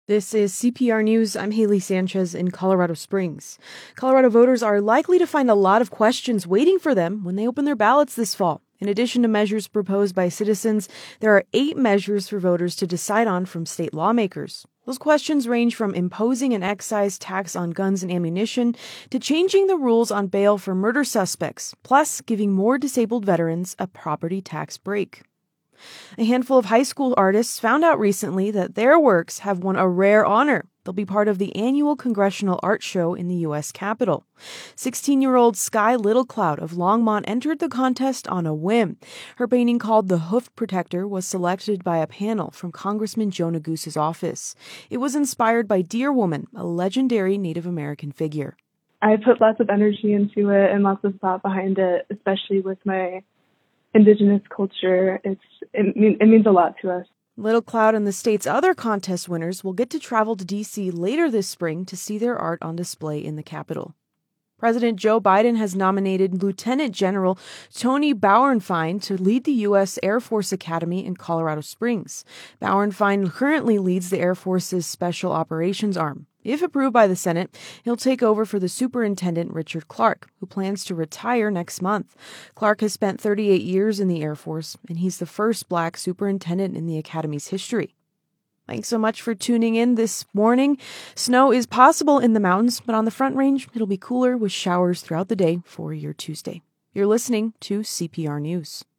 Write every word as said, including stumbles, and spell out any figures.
This is C P R News. I'm Haley Sanchez in Colorado Springs. Colorado voters are likely to find a lot of questions waiting for them when they open their ballots this fall. In addition to measures proposed by citizens, there are eight measures for voters to decide on from state lawmakers. Those questions range from imposing an excise tax on guns and ammunition to changing the rules on bail for murder suspects, plus giving more disabled veterans a property tax break. A handful of high school artists found out recently that their works have won a rare honor. They'll be part of the annual Congressional Art Show in the U S Capitol. sixteen-year-old Sky Littlecloud of Longmont entered the contest on a whim. Her painting called The Hoof Protector was selected by a panel from Congressman Joe Negus's office. It was inspired by Deer Woman, a legendary Native American figure. I put lots of energy into it and lots of thought behind it, especially with my Indigenous culture. It's it, mean, it means a lot to us. Littlecloud and the state's other contest winners will get to travel to D C later this spring to see their art on display in the Capitol. President Joe Biden has nominated Lieutenant General Tony Bauernfeind to lead the U S Air Force Academy in Colorado Springs. Bauernfeind currently leads the Air Force's Special Operations Arm. If approved by the Senate, he'll take over for the Superintendent Richard Clark, who plans to retire next month. Clark has spent thirty-eight years in the Air Force, and he's the first black superintendent in the Academy's history. Thanks so much for tuning in this morning. Snow is possible in the mountains, but on the Front Range, it'll be cooler with showers throughout the day for your Tuesday. You're listening to C P R News.